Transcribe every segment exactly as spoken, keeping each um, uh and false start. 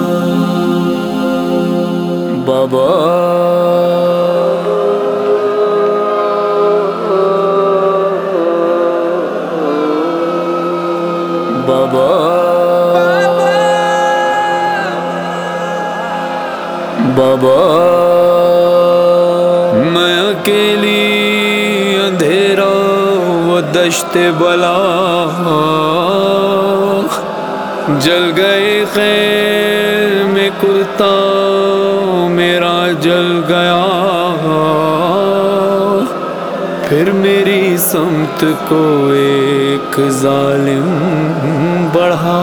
بابا بابا بابا میں اکیلی اندھیرا و دشت بلا جل گئے خیر میں کرتا میرا جل گیا پھر میری سمت کو ایک ظالم بڑھا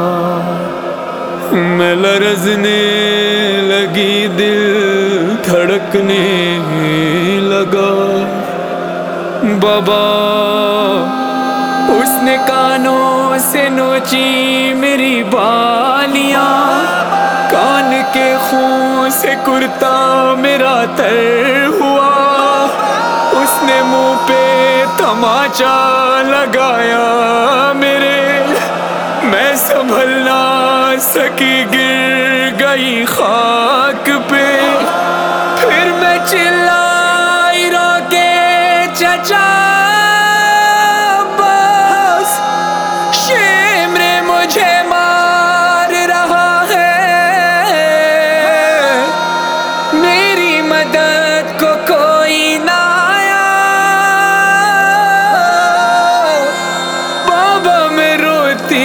میں لرزنے لگی دل دھڑکنے لگا بابا اس نے کانوں سے نوچی میری بالیاں کان کے خون سے کرتا میرا تر ہوا اس نے منہ پہ تماچا لگایا میرے میں سنبھل نہ سکی گر گئی خاک پہ پھر میں چلائی رو کے چچا بس شمر مجھے مار رہا ہے میری مدد کو کوئی نہ آیا بابا میں روتی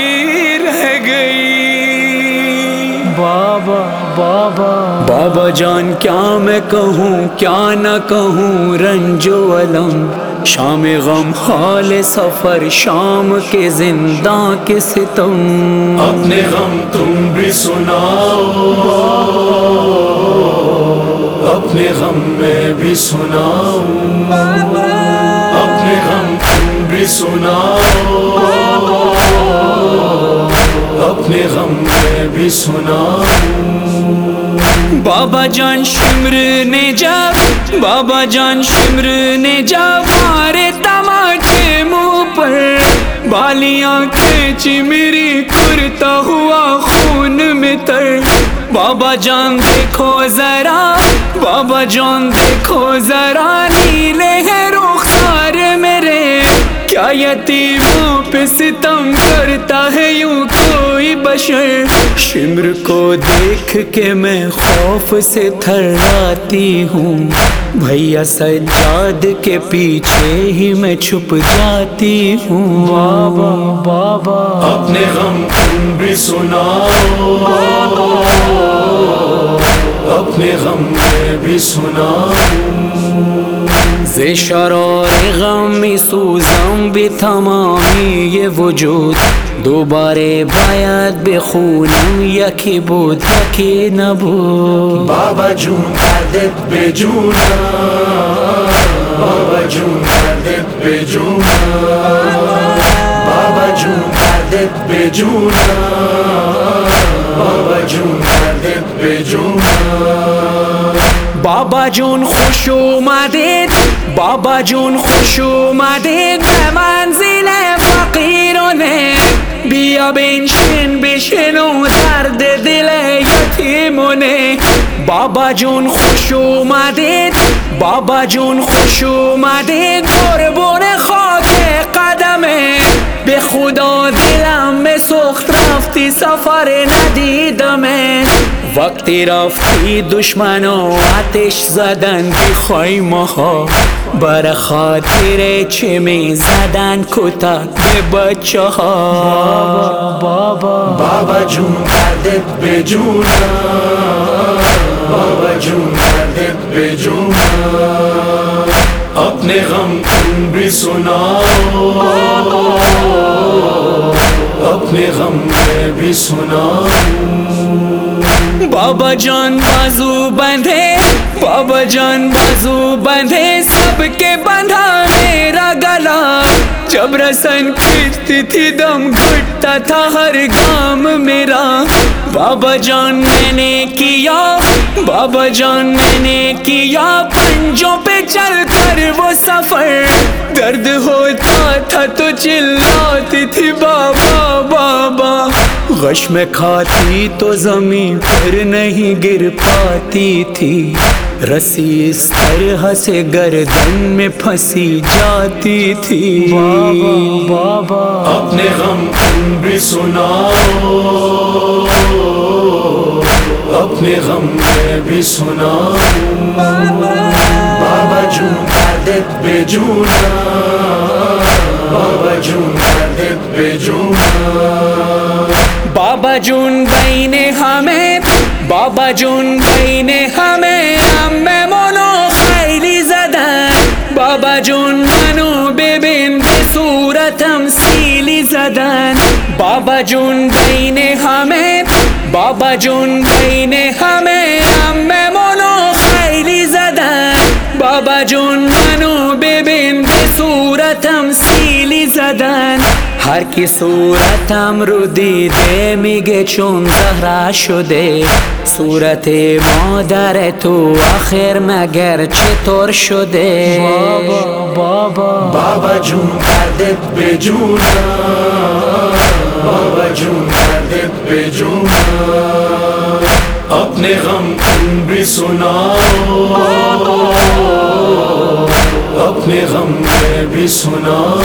بابا بابا بابا جان کیا میں کہوں کیا نہ کہوں رنج و الم شام غم حال سفر شام کے زنداں کے ستم اپنے غم تم بھی سناؤ اپنے غم میں بھی سناؤ اپنے غم تم بھی سناؤ اپنے غم میں بھی سناؤ بابا جان شمر نے جب بابا جان شمر نے جب مارے تماچے منہ پر بالیاں کھینچی میری کرتا ہوا خون میں تر بابا جان دیکھو ذرا بابا جان دیکھو ذرا نیلے ہے رخسار میرے کیا یتیموں پہ ستم کرتا ہے یوں کوئی بشر شمر کو دیکھ کے میں خوف سے تھراتی ہوں بھیا سجاد کے پیچھے ہی میں چھپ جاتی ہوں بابا بابا اپنے غم تم بھی سناؤ اپنے غم میں بھی سناؤ ز شرار غم سوزم بھی تمامی یہ وجود دوبارے باید بخونم یکی بود یکی نبود بابا جون کردت به جونم بابا جون کردت به جونم بابا جون کردت به جونم بابا جون کردت به جونم بابا جون خوش اومدید بابا جون خوش اومدید به منزل فقیرانه بیا بنشین بشنو درد دل یتیمونه بابا جون خوش اومدید بابا جون خوش اومدید قربون خاک قدمه به خدا دلم به سخت رفتی سفر ندیدمه وقتی رفتی دشمنو آتش زدن بی خیمه ها بر خاطر چه می زدن کتک به بچه ها بابا بابا جون کردت به جونم بابا جون کردت به جونم اپنے غم تم بھی سناؤ اپنے غم میں بھی سناؤ بابا جان بازو بندھے بابا جان بازو بندھے سب کے بندھا میرا گلا جب رسن کھینچتی تھی دم گھٹتا تھا ہر گام میرا بابا جان میں نے کیا بابا جان میں نے کیا پنجوں پہ چل کر وہ سفر درد ہوتا تھا تو چلاتی تھی بابا بابا غش میں کھاتی تو زمین پر نہیں گر پاتی تھی، رسی اس طرح سے گردن میں پھنسی جاتی تھی۔ بابا اپنے غم تم بھی سناؤ، اپنے غم میں بھی سناؤ، بابا جون دردت بے جونا، بابا جون دردت بے جونا۔ بابا جون بھائی نے ہمیں، بابا جون بھائی نے ہمیں ہمیں مونو خیلی زدن، بابا جون منو ببین بے صورتم سیلی زدن، بابا جون بھائی نے ہمیں، بابا جون بھائی نے ہمیں ہمیں مونو خیلی زدن، بابا جون منو ببین بے صورتم سیلی زدن، هر کی صورتم رو دیده میگه چون زهره شده، صورت مادر تو آخر مگر چطور شده؟ بابا بابا بابا جون دردت به جونا، بابا جون دردت به جونا، اپنے غم تم بھی سناؤ، اپنے غم میں بھی سناؤ۔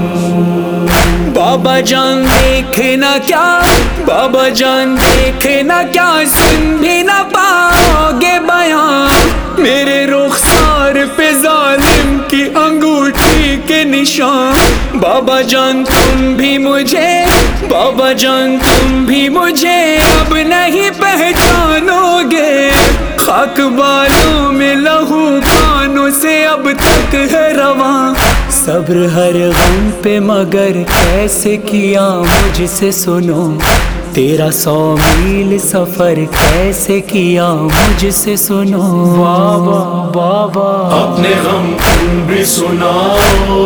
بابا جان دیکھنا کیا، بابا جان دیکھنا کیا، سن بھی نہ پاؤ گے بیان، میرے رخسار پہ ظالم کی انگوٹھی کے نشان، بابا جان تم بھی مجھے، بابا جان تم بھی مجھے اب نہیں پہچانو گے، خاک بالوں میں لہو کانوں سے اب تک ہے رواں، صبر ہر غم پہ مگر کیسے کیا مجھ سے سنو، تیرا سو میل سفر کیسے کیا مجھ سے سنو۔ بابا بابا اپنے غم تم بھی سناؤ،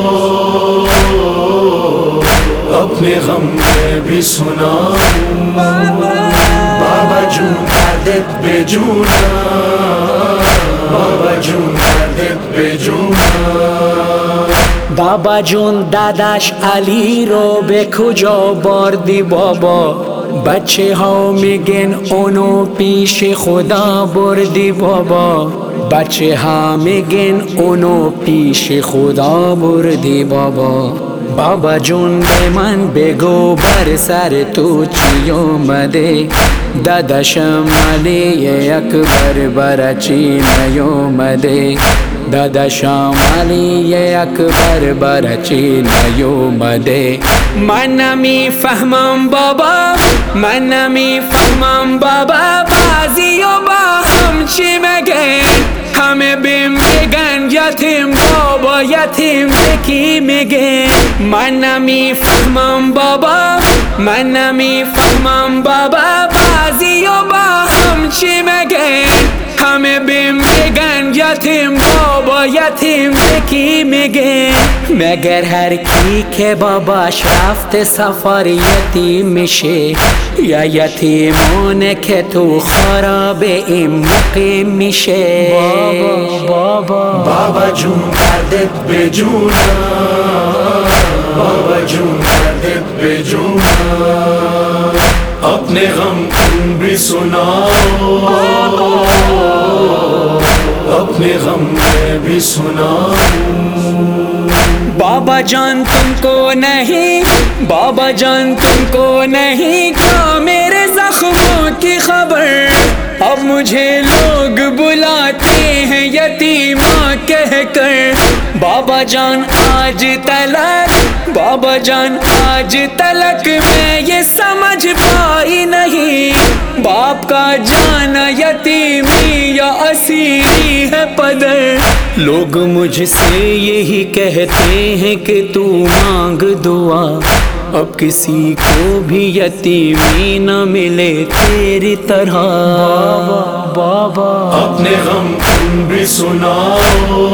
اپنے غم میں بھی سناؤ، بابا جون دردت بے جونا، بابا جون دردت بے جونا۔ بابا جون داداش علی رو به کجا بردی بابا، بچه ها میگن اونو پیش خدا بردی بابا، بچه ها میگن اونو پیش خدا بردی بابا، بابا جون به من بگو بر سر تو چی اومده، داداشم علی اکبر برا چی نیومده، داداشم علی اکبر برا چی نیومده، من نمیفهمم بابا، من نمیفهمم بابا، بعضی و با هم چی میگن، همه بهم بگن یتیم بابا یتیم یکی میگه، من نمیفهمم بابا، من نمیفهمم بابا، بعضی و با هم چی میگن، همه بهم بگن یتیم بابا یتیم یکی میگه، مگر هر کی که باباش رفته سفر یتیم میشه، یا یتیمونه که تو خراب این مقیم میشه؟ بابا بابا بابا جون دردت به جونا، بابا جون دردت به جونا، اپنے غم تم بھی سناؤ، اپنے غم میں بھی سناؤ۔ بابا جان تم کو نہیں، بابا جان تم کو نہیں کیا میرے زخموں کی خبر، اب مجھے لوگ بلاتے ہیں یتیماں کہہ کر، بابا جان آج تلک، بابا جان آج تلک میں یہ سمجھ پائی نہیں، باپ کا جانا یتیمی یا اسیری ہے پدر، لوگ مجھ سے یہی کہتے ہیں کہ تو مانگ دعا، اب کسی کو بھی یتیمی نہ ملے تیری طرح۔ بابا بابا اپنے غم تم بھی سناؤ،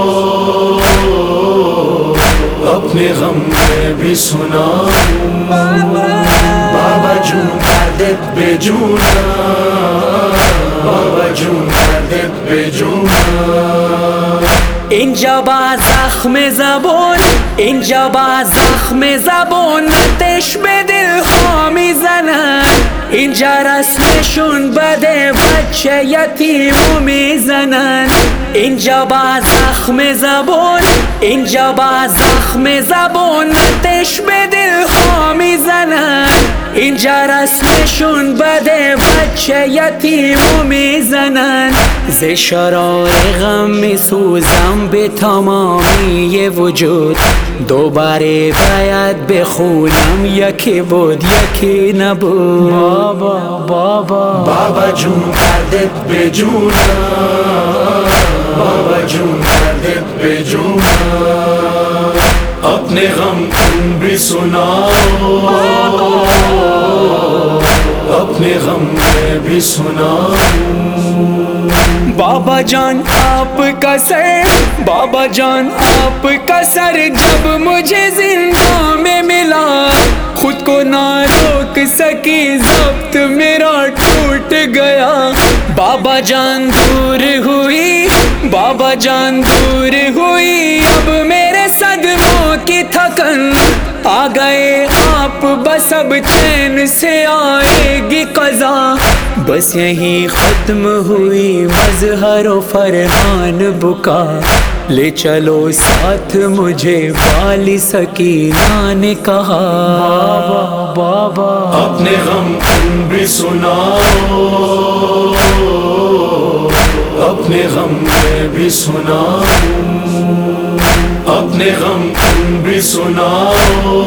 اپنے غم میں بھی سناؤ، بابا جون دردت بے جونا، بابا جون دردت بے جونا۔ اینجا با زخم زبون، اینجا با زخم زبون آتش به دل ها میزنن، اینجا رسمشون بده، بچه یتیمو میزنن. اینجا با زخم زبون، اینجا با زخم زبون آتش به دلها میزنن. اینجا رسمشون بده، بچه یتیمو میزنن. ز شرار غم میسوزم به تمامی وجود، دوباره باید بخونم یکی بود یکی نبود. بابا بابا بابا جون دردت به جونم، بابا جون دردت به جونم. اپنے غم تم بھی سناؤ، اپنے غم میں بھی سناؤ. بابا جان آپ کا سر، بابا جان آپ کا سر جب مجھے زندہ میں ملا، خود کو نہ روک سکی، ضبط میرا ٹوٹ گیا. بابا جان دور ہوئی، بابا جان دور ہوئی، اب میرے صدموں کی تھکن آ گئے آپ، بس اب چین سے آئے گی قضا. بس یہیں ختم ہوئی مظہر و فرحان بکا، لے چلو ساتھ مجھے والی سکینہ نے کہا. بابا بابا اپنے غم تم بھی سناؤ، اپنے غم میں بھی سناؤ، اپنے غم تم بھی سناؤ،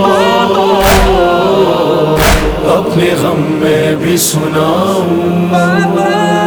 اپنے غم میں بھی سناؤ.